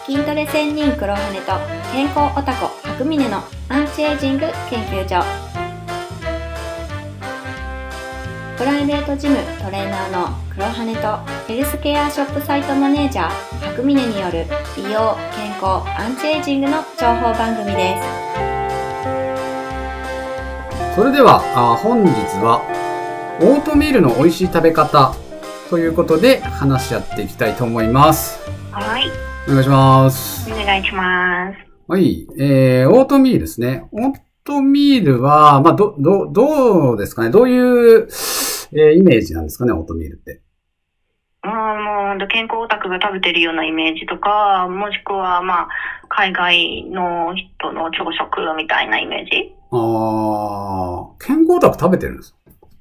筋トレ専任黒羽と健康オタコ白峰のアンチエイジング研究所。プライベートジムトレーナーの黒羽とヘルスケアショップサイトマネージャー白峰による美容・健康・アンチエイジングの情報番組です。 それでは本日はオートミールの美味しい食べ方ということで話し合っていきたいと思います。 はい。 お願いします。 お願いします。 はい。オートミールですね。オートミールは、どうですかね。どういう、イメージなんですかね、オートミールって。 もう、健康オタクが食べてるようなイメージとか、もしくは、海外の人の朝食みたいなイメージ。 健康オタク食べてるんですか？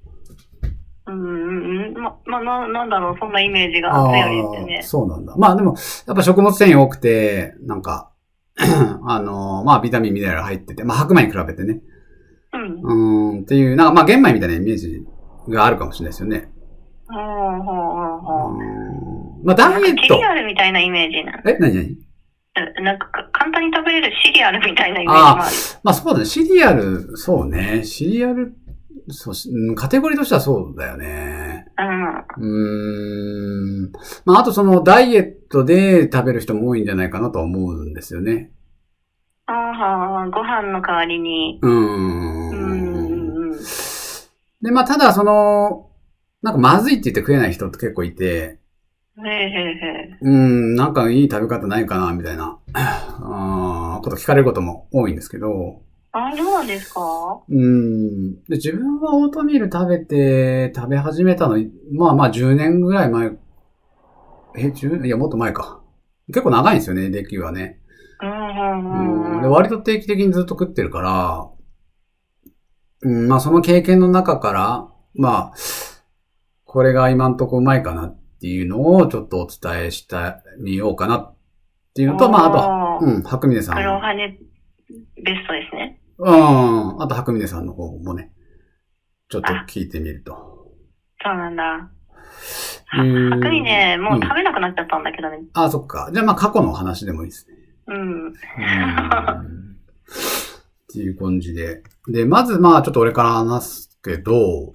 なんだろう、そんなイメージが強いですね。 そうなんだ。でも、やっぱ食物繊維多くて、なんか、ビタミンミネラル入ってて、白米に比べてね。っていう、なんか玄米みたいなイメージがあるかもしれないですよね。ダイエット。 シリアルみたいなイメージな。 何なんか簡単に食べれるシリアルみたいなイメージもある。 そうだね。シリアル、そうね。シリアル、カテゴリーとしてはそうだよね。あとダイエットで食べる人も多いんじゃないかなとは思うんですよね。 ご飯の代わりに。 で、ただなんかまずいって言って食えない人って結構いて、なんかいい食べ方ないかな、みたいな、こと聞かれることも多いんですけど。 そうなんですか？ で、自分はオートミール食べ始めたの、10年ぐらい前、いや、もっと前か。結構長いんですよね、歴はね。で、割と定期的にずっと食ってるから、その経験の中から、これが今んとこうまいかなっていうのをちょっとお伝えしてみようかなっていうのと、あと、白峰さん。 黒羽ベストですね。 あと白峰さんの方もね、ちょっと聞いてみると。 そうなんだ。白峰、もう食べなくなっちゃったんだけどね。 そっか。じゃあ過去の話でもいいですね。っていう感じで。で、まずちょっと俺から話すけど、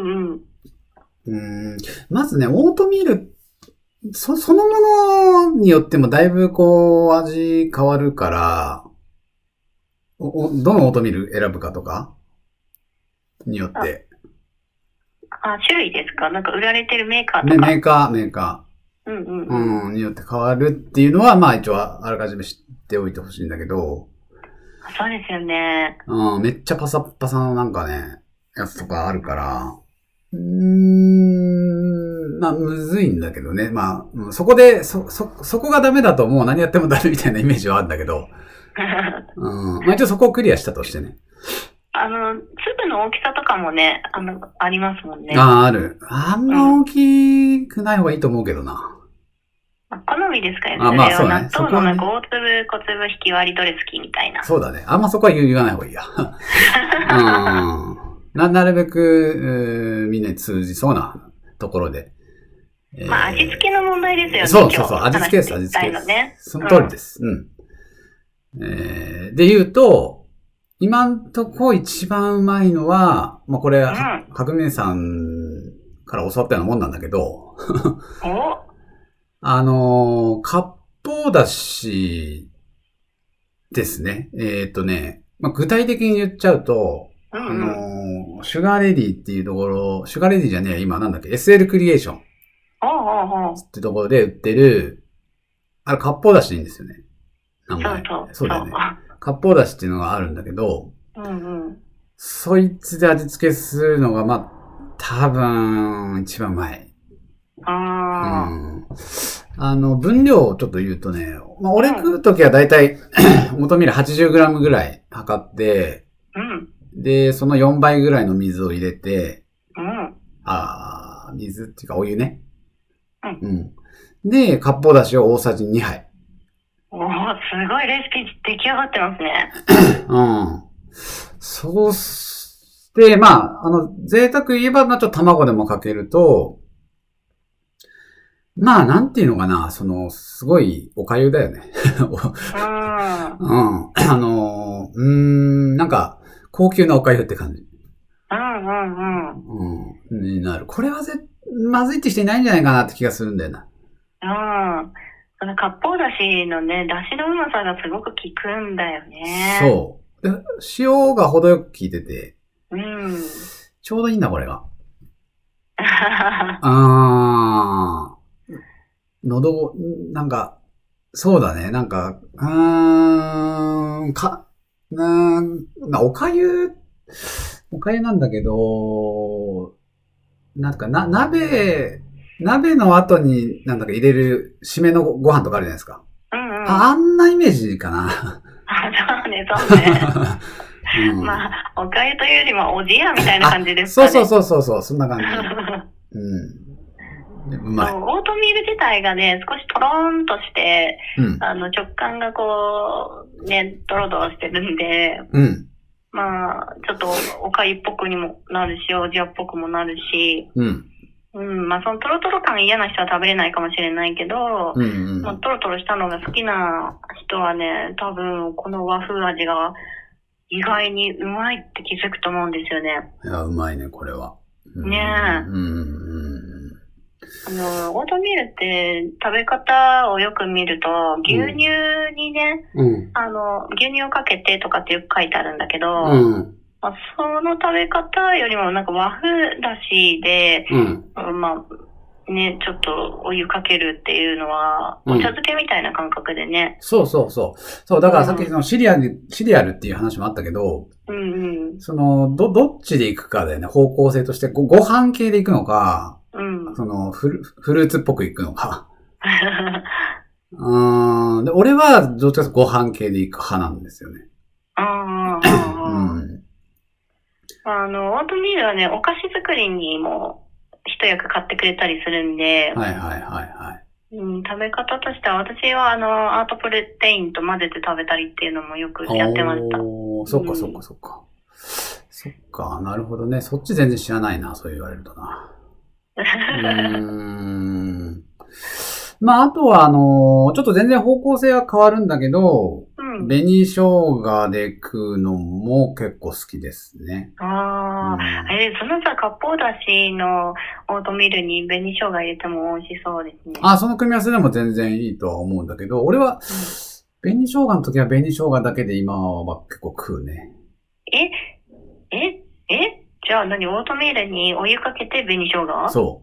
まずね、オートミール、そのものによってもだいぶ味変わるから、どのオートミール選ぶかとかによって。 種類ですか？なんか売られてるメーカーとか。 メーカー。によって変わるっていうのは、一応あらかじめ知っておいてほしいんだけど。 そうですよね。 めっちゃパサッパサのなんかね、やつとかあるから。むずいんだけどね。そこで、そこがダメだともう何やってもダメみたいなイメージはあるんだけど。一応そこをクリアしたとしてね。 粒の大きさとかもね、ありますもんね。 ある。あんま大きくない方がいいと思うけどな。 好みですかよね。 そうね。 納豆のなんか大粒、小粒引き割りどれ好きみたいな。 そうだね。あんまそこは言わない方がいいや。なるべく、みんなに通じそうなところで。 味付けの問題ですよね。 そう。味付けです、味付けです。その通りです。で言うと、今んとこ一番うまいのは、これ、白峰さんから教わったようなもんなんだけど、割烹だしですね。具体的に言っちゃうと、シュガーレディっていうところ、シュガーレディじゃねえ、今なんだっけ、SL クリエーション。ってところで売ってる、割烹だしでいいんですよね。名前。そうだよね。割烹だしっていうのがあるんだけど、そいつで味付けするのが、多分、一番うまい。分量をちょっと言うとね、俺食うときはだいたい、オートミール 80g ぐらい測って、で、その4倍ぐらいの水を入れて、水っていうかお湯ね。で、割烹だしを大さじ2杯。 すごいレシピ出来上がってますね。 そうして、贅沢言えば、ちょっと卵でもかけると、 まあ、なんていうのかな、すごいお粥だよね。なんか、高級なお粥って感じ。になる。これはまずいって人いないんじゃないかなって気がするんだよな。 その割烹だしのね、だしのうまさがすごく効くんだよね。 そう。で、塩が程よく効いてて、ちょうどいいんだ、これが。なんか、そうだね、なんか、お粥なんだけど、なんか鍋の後に、なんだか入れる締めのご飯とかあるじゃないですか。あんなイメージかな。 そうね。まあ、お粥というよりもおじやみたいな感じですかね。 そう、そんな感じ。うまい。 オートミール自体がね、少しトローンとして、食感がこう、ね、ドロドロしてるんで、まあ、ちょっとお粥っぽくにもなるし、おじやっぽくもなるし、まあそのトロトロ感嫌な人は食べれないかもしれないけど、まあ、トロトロしたのが好きな人はね、多分この和風味が意外にうまいって気づくと思うんですよね。 いや、うまいね、これは。 ねえ。オートミールって食べ方をよく見ると、牛乳にね、牛乳をかけてとかってよく書いてあるんだけど、まあ、その食べ方よりもなんか和風だしで、まあね、ちょっとお湯かけるっていうのは、お茶漬けみたいな感覚でね。 そう、だからさっきのシリアルっていう話もあったけど、どっちで行くかだよね、方向性として。ご飯系で行くのか、フルーツっぽく行くのか。で俺はどっちかというとご飯系で行く派なんですよね。 オートミールはね、お菓子作りにも一役買ってくれたりするんで、食べ方としては、私はアートプロテインと混ぜて食べたりっていうのもよくやってました。 そっか、なるほどね。そっち全然知らないな、そう言われるとな。まあ、あとは、ちょっと全然方向性は変わるんだけど、紅生姜で食うのも結構好きですね。 そのさ、割烹だしのオートミールに紅生姜入れても美味しそうですね。 その組み合わせでも全然いいとは思うんだけど、俺は、紅生姜の時は紅生姜だけで今は結構食うね。 じゃあ何、オートミールにお湯かけて紅生姜？ そう。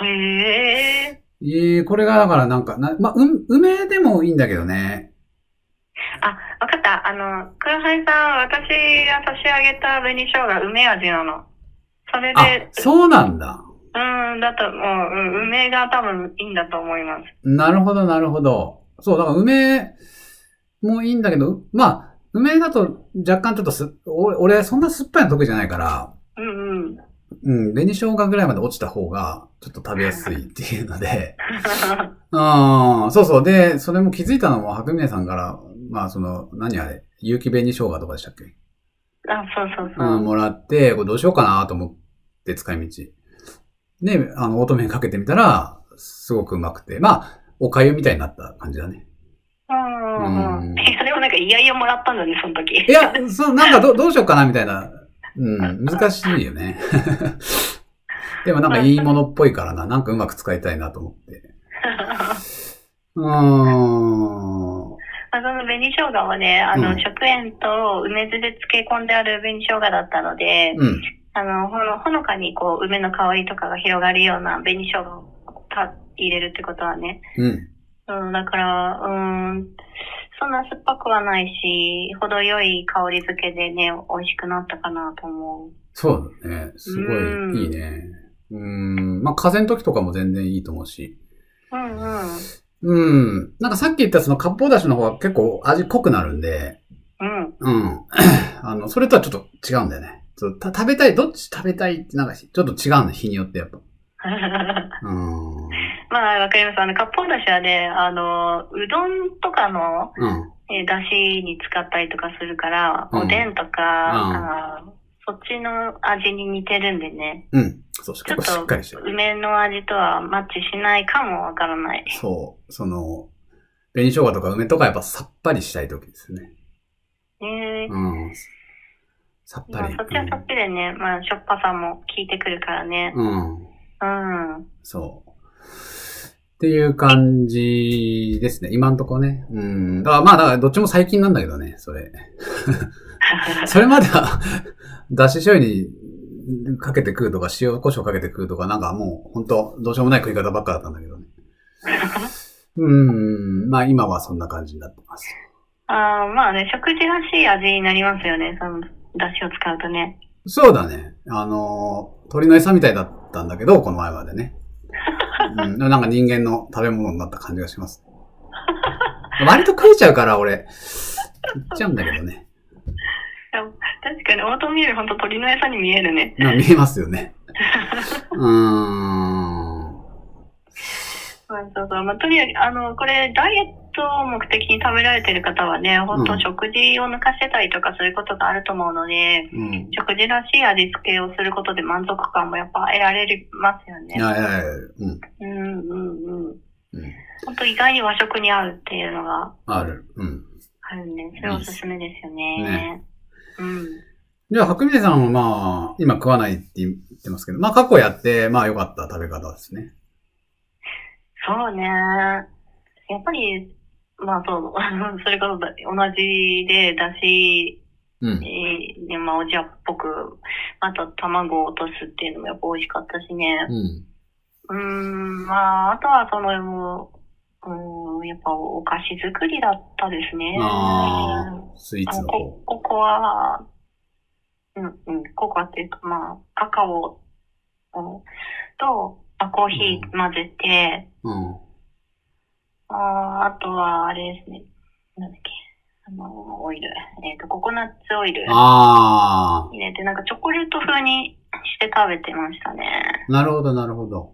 へー。これがだからなんか、梅でもいいんだけどね。 わかった。黒羽さん、私が差し上げた紅生姜、梅味なの。それで。 そうなんだ。 だと、もう、梅が多分いいんだと思います。 なるほど。そう、だから梅もいいんだけど、まあ、梅だと若干ちょっと俺そんな酸っぱいの得意じゃないから、紅生姜ぐらいまで落ちた方がちょっと食べやすいっていうので、そう。で、それも気づいたのも白峰さんから、まあ何あれ、有機紅生姜とかでしたっけ？ そう。 もらって、これどうしようかなと思って使い道。で、オートミールかけてみたら、すごくうまくて、まあ、お粥みたいになった感じだね。 それもなんか嫌々もらったんだね、その時。 いや、なんかどうしようかなみたいな。難しいよね。でもなんかいいものっぽいからな。なんかうまく使いたいなと思って。 その紅生姜はね、食塩と梅酢で漬け込んである紅生姜だったので、ほのかにこう、梅の香りとかが広がるような紅生姜を入れるってことはね。だから、そんな酸っぱくはないし、程よい香り付けでね、美味しくなったかなと思う。 そうだね。すごいいいね。まあ、風邪の時とかも全然いいと思うし。なんかさっき言ったその割烹だしの方は結構味濃くなるんで、それとはちょっと違うんだよね。どっち食べたいってなんかちょっと違うの、日によってやっぱ。 まあ、わかります。割烹だしはね、うどんとかの、だしに使ったりとかするから、おでんとか、そそっちの味に似てるんでね。 うん。そう、 ちょっとしっかりしてる。梅の味とはマッチしないかもわからない。 そう。紅生姜とか梅とかやっぱさっぱりしたい時ですね。 うん。 さっぱり。 そっちはそっちでね、まあ、しょっぱさも効いてくるからね。 そう。っていう感じですね。今んとこね。だからどっちも最近なんだけどね、それ。それまでは、だし醤油にかけて食うとか、塩胡椒かけて食うとか、なんかもう、ほんと、どうしようもない食い方ばっかだったんだけどね。まあ今はそんな感じになってます。 まあね、食事らしい味になりますよね、その、だしを使うとね。 そうだね。鳥の餌みたいだったんだけど、この前までね。なんか人間の食べ物になった感じがします。割と食えちゃうから、俺、いっちゃうんだけどね。 確かにオートミールほんと鳥の餌に見えるね。 見えますよね。 そうそう。まあ、とりあえず、これ、ダイエットを目的に食べられてる方はね、本当食事を抜かしてたりとかそういうことがあると思うので、食事らしい味付けをすることで満足感もやっぱ得られますよね。本当意外に和食に合うっていうのが。あるね。それおすすめですよね。 じゃあ、白峰さんはまあ、今食わないって言ってますけど、まあ過去やって、まあ良かった食べ方ですね。 そうね。やっぱり、まあそう、それこそ同じで、だし、まあおじやっぽく、あと卵を落とすっていうのもやっぱ美味しかったしね。まあ、あとはやっぱお菓子作りだったですね。 スイーツの方。 ココア、ココアっていうか、まあ、カカオと、コーヒー混ぜて、あとは、あれですね。なんだっけ。オイル。ココナッツオイル。入れて、なんかチョコレート風にして食べてましたね。 なるほど、なるほど。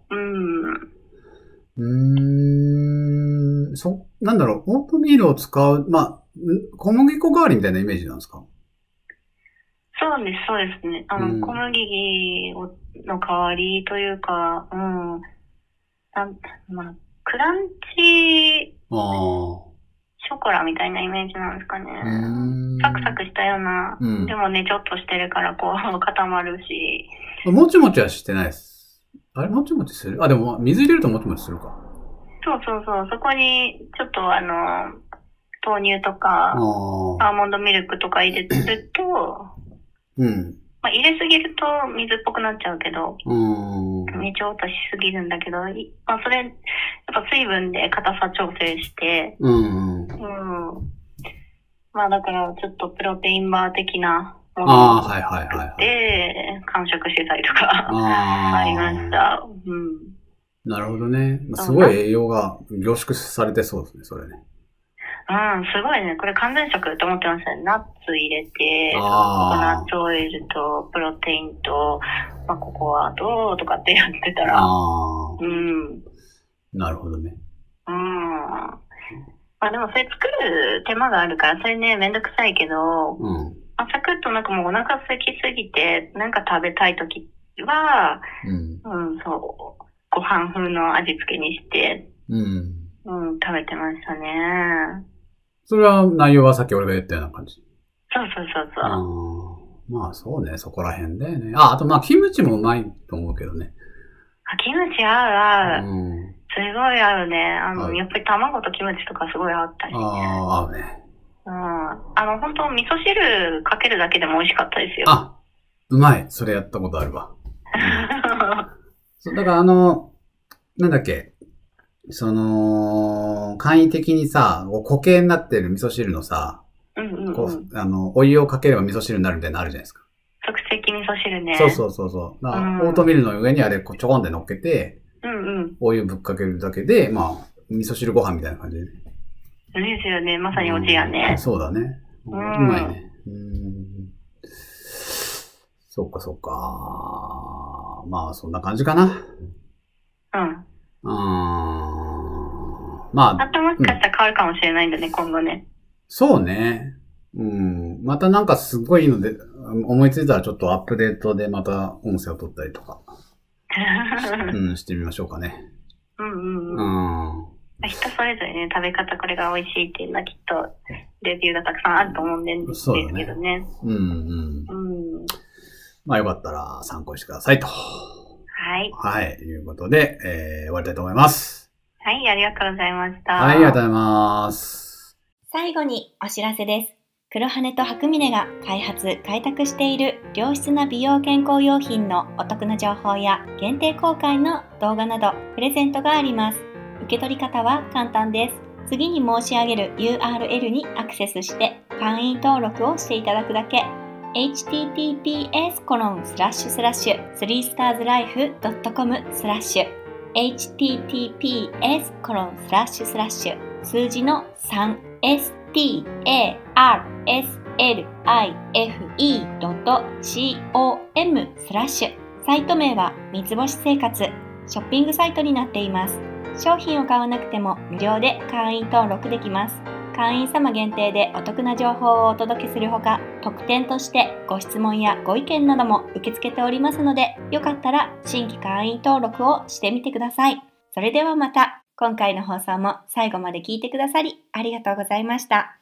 なんだろう、オートミールを使う、まあ、小麦粉代わりみたいなイメージなんですか？ そうです、そうですね。小麦の代わりというか、まあ、クランチショコラみたいなイメージなんですかね。サクサクしたような、でもね、ちょっとしてるからこう固まるし。 もちもちはしてないです。あれもちもちする？でも水入れるともちもちするか。 そう。そこに、ちょっと豆乳とか、アーモンドミルクとか入れると、まあ、入れすぎると水っぽくなっちゃうけど、ね、ちょっとしすぎるんだけど、まあ、それ、やっぱ水分で硬さ調整して、まあ、だから、ちょっとプロテインバー的なものを作って、完食してたりとか、ありました。 なるほどね。すごい栄養が凝縮されてそうですね、それね。 すごいね。これ完全食と思ってましたね。ナッツ入れて、ココナッツオイルと、プロテインと、まあ、ココアとかってやってたら。 なるほどね。 まあでもそれ作る手間があるから、それね、めんどくさいけど、まあ、サクッとなんかもうお腹空きすぎて、なんか食べたいときは、そう、ご飯風の味付けにして、食べてましたね。 それは内容はさっき俺が言ったような感じ。 そう。 まあそうね、そこら辺だよね。あとまあキムチもうまいと思うけどね。 キムチ合う。すごい合うね。やっぱり卵とキムチとかすごい合ったりね。 合うね。 本当味噌汁かけるだけでも美味しかったですよ。 うまい。それやったことあるわ。そう、だからなんだっけ。簡易的にさ、固形になってる味噌汁のさ、お湯をかければ味噌汁になるみたいなのあるじゃないですか。 即席味噌汁ね。 そう。オートミールの上にあれちょこんで乗っけて、お湯ぶっかけるだけで、まあ、味噌汁ご飯みたいな感じで。 ですよね。まさにおじやね。 そうだね。うまいね。そっか。まあ、そんな感じかな。まあ。 あともしかしたら変わるかもしれないんだね、今後ね。 そうね。またなんかすごいいいので、 思いついたらちょっとアップデートでまた音声を取ったりとか、してみましょうかね。 人それぞれね、食べ方これが美味しいっていうのはきっとレビューがたくさんあると思うんですけどね。 まあよかったら参考にしてくださいと。 はい。 はい。ということで、終わりたいと思います。 はい、ありがとうございました。 はい、ありがとうございます。 最後にお知らせです。黒羽と白峰が開発・開拓している良質な美容健康用品のお得な情報や限定公開の動画などプレゼントがあります。受け取り方は簡単です。次に申し上げる URL にアクセスして会員登録をしていただくだけ。https://3starslife.com/ https:// 数字の 3starslife.com/ サイト名は三つ星生活ショッピングサイトになっています。商品を買わなくても無料で会員登録できます。会員様限定でお得な情報をお届けするほか、特典としてご質問やご意見なども受け付けておりますので、よかったら新規会員登録をしてみてください。それではまた。今回の放送も最後まで聞いてくださりありがとうございました。